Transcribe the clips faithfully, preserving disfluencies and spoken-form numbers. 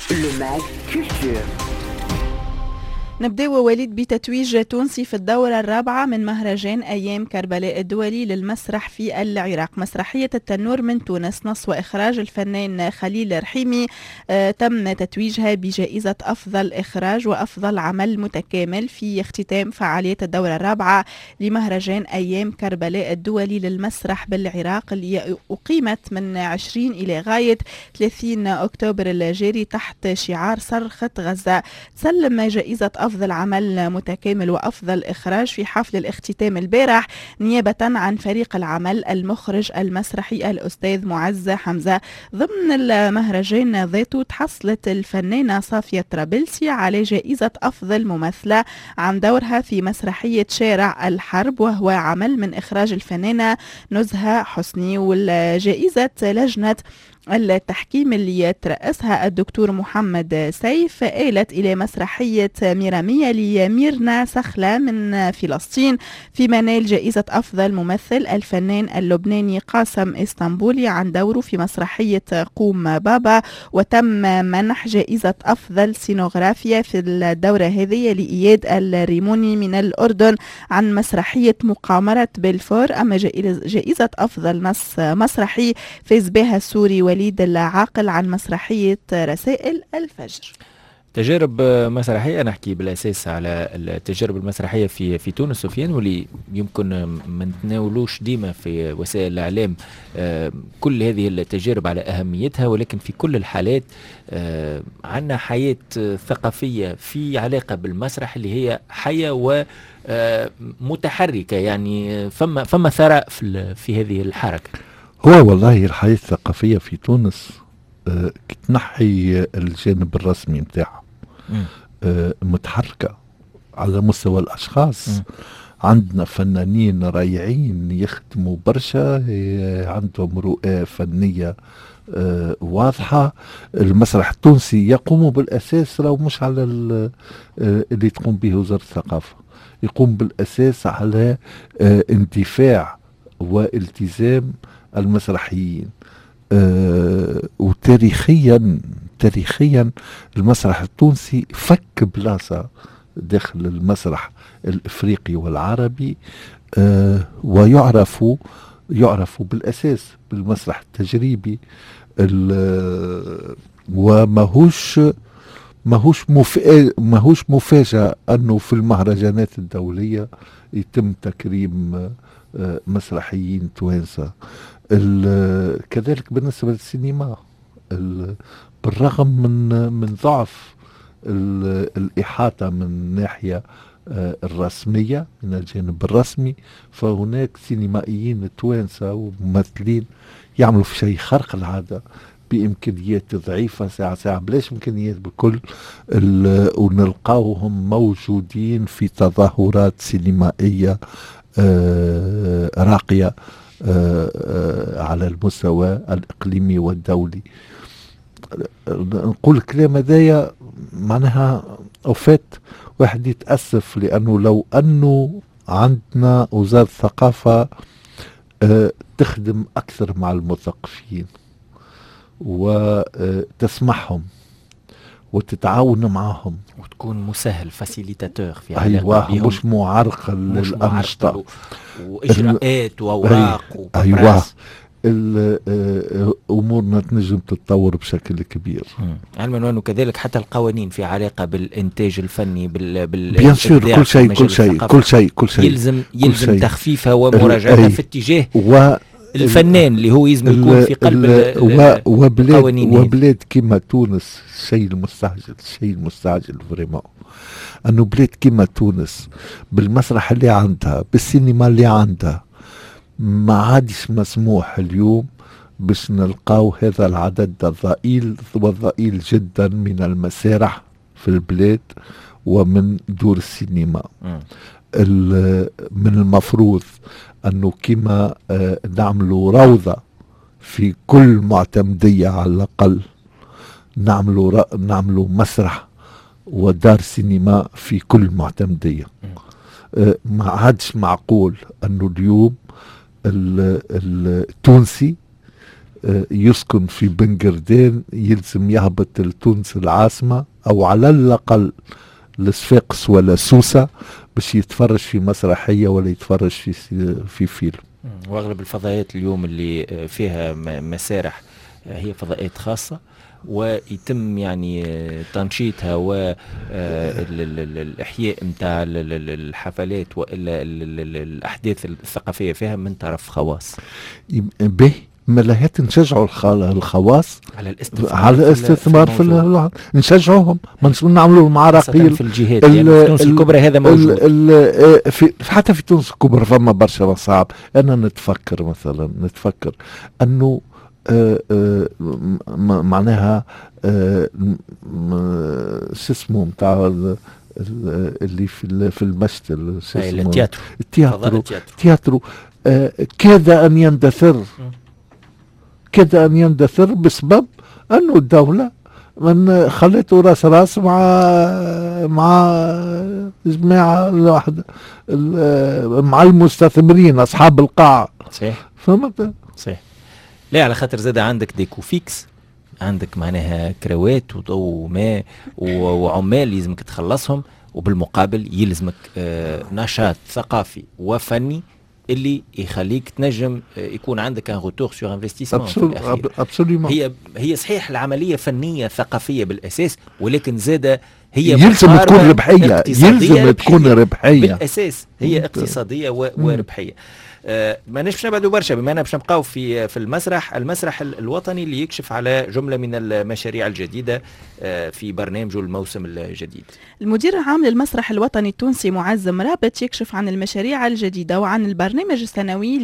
Le Mag Culture. نبدأ وليد بتتويج تونسي في الدورة الرابعة من مهرجان أيام كربلاء الدولي للمسرح في العراق. مسرحية التنور من تونس نص وإخراج الفنان خليل رحيمي آه تم تتويجها بجائزة أفضل إخراج وأفضل عمل متكامل في اختتام فعالية الدورة الرابعة لمهرجان أيام كربلاء الدولي للمسرح بالعراق اللي أقيمت من عشرين إلى غاية ثلاثين أكتوبر الجاري تحت شعار صرخة غزة. تسلم جائزة أفضل عمل متكامل وأفضل إخراج في حفل الاختتام البارح نيابة عن فريق العمل المخرج المسرحي الأستاذ معز حمزة. ضمن المهرجان ذاته تحصلت الفنانة صافية طرابلسي على جائزة أفضل ممثلة عن دورها في مسرحية شارع الحرب، وهو عمل من إخراج الفنانة نزهة حسني. والجائزة لجنة التحكيم اللي ترأسها الدكتور محمد سيف آلت إلى مسرحية ميرامية لميرنا سخلة من فلسطين، فيما نال جائزة أفضل ممثل الفنان اللبناني قاسم اسطنبولي عن دوره في مسرحية قوم بابا. وتم منح جائزة أفضل سينوغرافيا في الدورة هذه لإياد الريموني من الأردن عن مسرحية مقامرة بلفور. أما جائزة أفضل نص مسرحي فاز بها السوري وليد العاقل عن مسرحية رسائل الفجر. تجارب مسرحية، نحكي بالأساس على التجارب المسرحية في في تونس سفيان، واللي يمكن ما نتناولوش ديما في وسائل الإعلام كل هذه التجارب على أهميتها، ولكن في كل الحالات عنا حياة ثقافية في علاقة بالمسرح اللي هي حية ومتحركة، يعني فما فما ثراء في في هذه الحركة. هو والله الحياة الثقافية في تونس أه تنحي الجانب الرسمي متاعها أه متحركة على مستوى الأشخاص. م. عندنا فنانين رائعين يخدموا برشا، عندهم رؤية فنية أه واضحة. المسرح التونسي يقوم بالأساس لو مش على اللي تقوم به وزارة الثقافة، يقوم بالأساس على أه اندفاع والتزام المسرحيين. أه وتاريخيا تاريخيا المسرح التونسي فك بلاصة داخل المسرح الافريقي والعربي، أه ويعرف يعرف بالاساس بالمسرح التجريبي، وماهوش ماهوش مفاجأة ماهوش مفاجأة انه في المهرجانات الدولية يتم تكريم أه مسرحيين توانسة. كذلك بالنسبة للسينما، بالرغم من من ضعف الإحاطة من الناحية الرسمية من الجانب الرسمي، فهناك سينمائيين توانسة وممثلين يعملوا في شيء خارق العادة بإمكانيات ضعيفة، ساعة ساعة بلاش إمكانيات بكل، ونلقاوهم موجودين في تظاهرات سينمائية راقية آه آه على المستوى الإقليمي والدولي. نقول الكلام هذايا معناها أوفات واحد يتأسف، لأنه لو أنه عندنا وزارة الثقافة آه تخدم أكثر مع المثقفين وتسمحهم وتتعاون معهم وتكون مسهل فاسيليتاتور في علاقة بهم، مش معرقل للأنشطة وإجراءات وأوراق وبراس. أمورنا تنجم تتطور بشكل كبير، علما أنه كذلك حتى القوانين في علاقة بالإنتاج الفني بال بيان سور كل شيء كل شيء كل شيء كل شيء يلزم يلزم تخفيفها ومراجعتها في اتجاه و الفنان اللي هو يلزم يكون في قلب القوانين. وبلاد كما تونس الشيء المستعجل الشيء المستعجل فريمون انه بلاد كما تونس بالمسرح اللي عندها بالسينما اللي عندها ما عادش مسموح اليوم باش نلقاو هذا العدد الضئيل والضئيل جدا من المسارح في البلاد ومن دور السينما. من المفروض أنه كما آه نعملوا روضة في كل معتمدية على الأقل، نعملوا نعملوا مسرح ودار سينما في كل معتمدية. آه ما عادش معقول أنه اليوم التونسي يسكن في بنقردين يلزم يهبط لتونس العاصمة أو على الأقل لصفاقس ولا سوسة باش يتفرج في مسرحية ولا يتفرج في في فيلم. واغلب الفضائيات اليوم اللي فيها مسارح هي فضائيات خاصة ويتم يعني تنشيطها والإحياء متاع الحفلات وإلا الأحداث الثقافية فيها من طرف خواص. به ملاهات نشجعوا الخواص على الاستثمار على الاستثمار في, في نشجعوهم، ما نعملوا معارقيل في الجهات يعني في تونس الكبرى هذا موجود. ال ال في حتى في تونس الكبرى فما برشا مصاعب. انا نتفكر مثلا نتفكر انه آآ آآ معناها شو اسمه نتاع اللي في في المشتل شو اسمه التياترو التياترو التياترو كاد ان يندثر كاد ان يندثر بسبب انه الدولة من خلته راس راس مع مع جماعة واحدة مع المستثمرين اصحاب القاع. صحيح فهمت؟ صحيح. لا على خاطر زاد عندك ديكو فيكس، عندك معناها كروات وضوء وماء وعمال يلزمك تخلصهم، وبالمقابل يلزمك آه نشاط ثقافي وفني اللي يخليك تنجم يكون عندك ان روتور سور انفستيسمون في الاخير. ابسوليومون. هي هي صحيح العمليه فنيه ثقافيه بالاساس، ولكن زاده هي يلزم تكون ربحيه، يلزم تكون ربحيه بالاساس، هي اقتصاديه وربحيه. آه ما نش نبعدوا برشا، بما أننا باش نبقاو في في المسرح المسرح الوطني اللي يكشف على جملة من المشاريع الجديدة آه في برنامجه الموسم الجديد. المدير العام للمسرح الوطني التونسي معز مرابط يكشف عن المشاريع الجديدة وعن البرنامج السنوي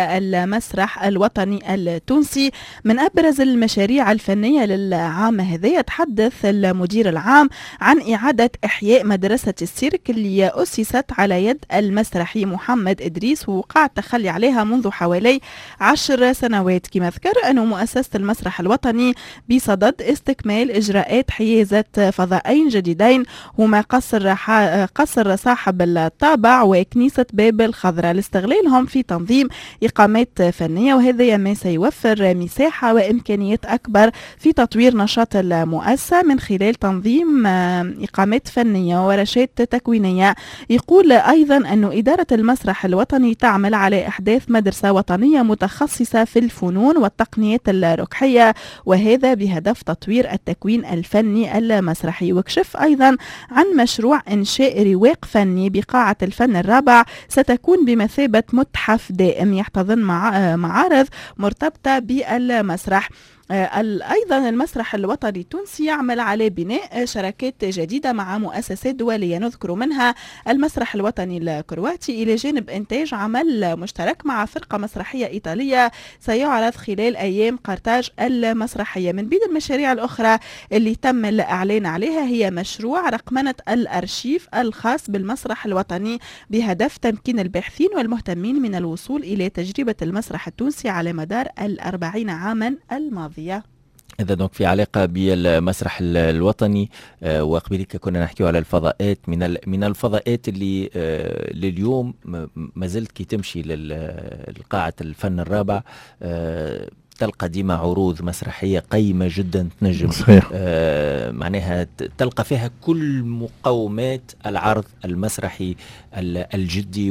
للمسرح الوطني التونسي. من أبرز المشاريع الفنية للعام هذا يتحدث المدير العام عن إعادة إحياء مدرسة السيرك اللي أسست على يد المسرحي محمد إدريس ووقع التخلي عليها منذ حوالي عشر سنوات. كما ذكر أنه مؤسسة المسرح الوطني بصدد استكمال إجراءات حيازة فضائين جديدين هما قصر قصر صاحب الطابع وكنيسة باب الخضراء لاستغلالهم في تنظيم إقامات فنية، وهذا ما سيوفر مساحة وإمكانيات أكبر في تطوير نشاط المؤسسة من خلال تنظيم إقامات فنية ورشات تكوينية. يقول أيضا أن إدارة المسرح الوطني تعمل على إحداث مدرسة وطنية متخصصة في الفنون والتقنيات الركحية، وهذا بهدف تطوير التكوين الفني المسرحي. وكشف أيضا عن مشروع إنشاء رواق فني بقاعة الفن الرابع ستكون بمثابة متحف دائم يحتضن معارض مرتبطة بالمسرح. أيضا المسرح الوطني التونسي يعمل على بناء شراكات جديدة مع مؤسسات دولية، نذكر منها المسرح الوطني الكرواتي إلى جانب إنتاج عمل مشترك مع فرقة مسرحية إيطالية سيعرض خلال أيام قرطاج المسرحية. من بين المشاريع الأخرى اللي تم الإعلان عليها هي مشروع رقمنة الأرشيف الخاص بالمسرح الوطني بهدف تمكين الباحثين والمهتمين من الوصول إلى تجربة المسرح التونسي على مدار الأربعين عاما الماضية. إذا دونك في علاقة بالمسرح الوطني آه وقبلك كنا نحكي على الفضاءات، من من الفضاءات اللي آه لليوم ما زلت كي تمشي للقاعة الفن الرابع آه تلقى ديما عروض مسرحية قيمة جدا تنجم آه معناها تلقى فيها كل مقومات العرض المسرحي الجدي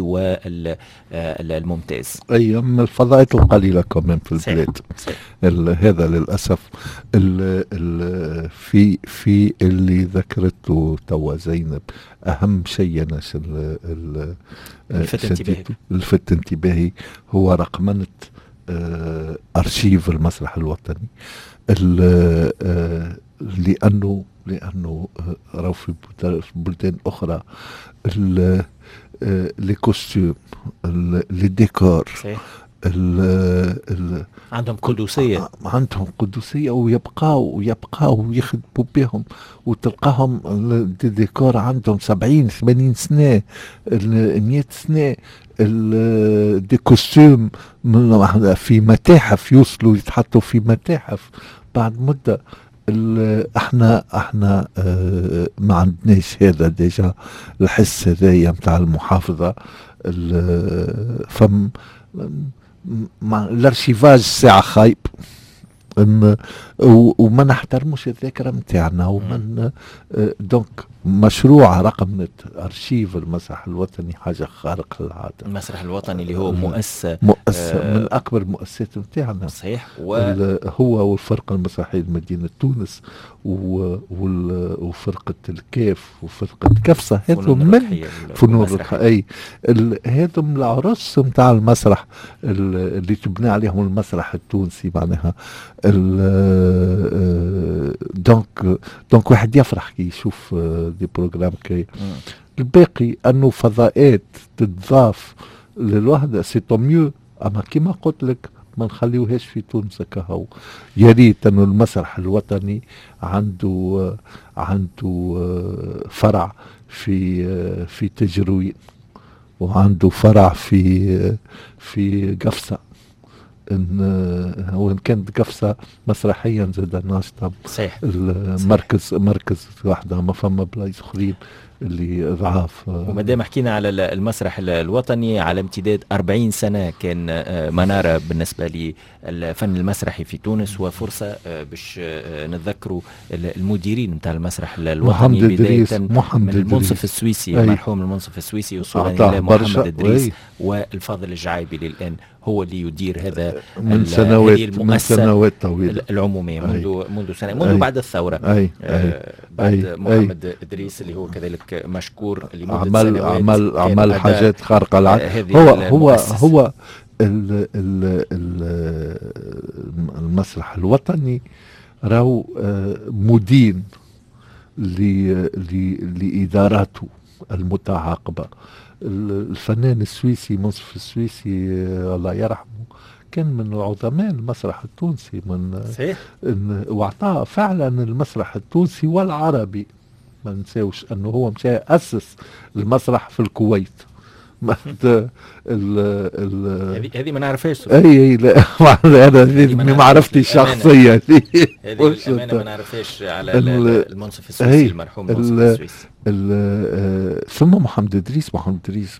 والممتاز. أي من الفضاءات القليلة كمان في البلاد. هذا للأسف ال ال في في اللي ذكرته توا زينب أهم شيء أنا الفت انتباهي الفت انتباهي هو رقمنة أرشيف المسرح الوطني، لأنه لأنه راهو في بلدان أخرى لي كوستيوم لي ديكور ال ال عندهم قدسية عندهم قدسية ويبقاو ويبقاو ويخدموا بهم، وتلقاهم الديكور عندهم سبعين ثمانين سنة مئة سنة. دي كوستيوم في متاحف يوصلوا يتحطوا في متاحف بعد مدة. احنا احنا اه ما عندناش هذا ديجا الحس هذايا متاع المحافظة. فم الارشيفاج ساعة خايب إن وما نحترموش الذاكرة متاعنا ومن دونك مشروع رقم أرشيف المسرح الوطني حاجة خارقة للعادة. المسرح الوطني اللي هو مؤسسة مؤسسة آه من أكبر المؤسسات متاعنا. صحيح. و... هو والفرقة المسرحية مدينة تونس و... وفرقة الكاف وفرقة كفصة، هذو من فنون الرقية، هذو من العرس متاع المسرح اللي تبنى عليهم المسرح التونسي معناها. دونك دونك واحد يفرح كي يشوف دي بروجرام كي. الباقي انه فضاءات تتضاف للوحده سي تو ميو، اما كيما قلت لك ما نخليوهاش في تونس كهو. يا ريت انه المسرح الوطني عنده عنده فرع في في تجروين، وعنده فرع في في قفصة، ان وان كانت قفصة مسرحيا زاد ناشطة. صحيح. المركز مركز واحدة، ما فما بلايص اخرين اللي ضعاف. وما دام حكينا على المسرح الوطني على امتداد أربعين سنة كان منارة بالنسبة للفن المسرحي في تونس، وفرصة باش نتذكروا المديرين نتاع المسرح الوطني بداية من المنصف السويسي المرحوم المنصف السويسي وصولا محمد إدريس والفاضل الجعايبي للآن هو اللي يدير هذا من سنوات من سنوات طويلة العمومية منذ منذ سنة منذ بعد الثورة. أي آه بعد أي محمد أي إدريس اللي هو كذلك مشكور لمدة عمل سنوات عمل عمل حاجات خارقة للعادة. هو هو هو ال ال ال المسرح الوطني راهو مدين لإداراته المتعاقبة. الفنان السويسي منصف السويسي الله يرحمه كان من عظماء المسرح التونسي من صحيح. واعطاه فعلا المسرح التونسي والعربي. ما نساوش انه هو مشى اسس المسرح في الكويت. هذه هذه ما نعرفهاش. اي اي لا انا هذه معرفتي الشخصيه. هذه الامانه ما نعرفهاش على المنصف السويسي المرحوم المنصف السويسي. ثم محمد إدريس محمد إدريس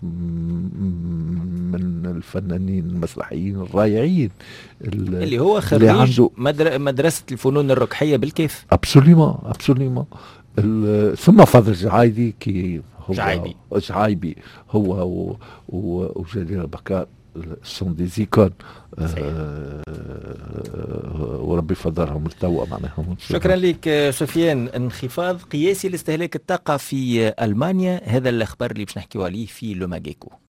من الفنانين المسرحيين الرائعين اللي هو خريج مدرسه الفنون الركحيه بالكيف. ابسوليومون ابسوليومون. ثم فضل جعايدي كي هو جعايبي جعايبي هو وجليل بكار سون دي زيكون. آه وربي فضلهم التوأ معناهم. شكرا لك سفيان. انخفاض قياسي لاستهلاك الطاقة في ألمانيا، هذا الأخبار اللي باش نحكيو عليه في لوماجيكو.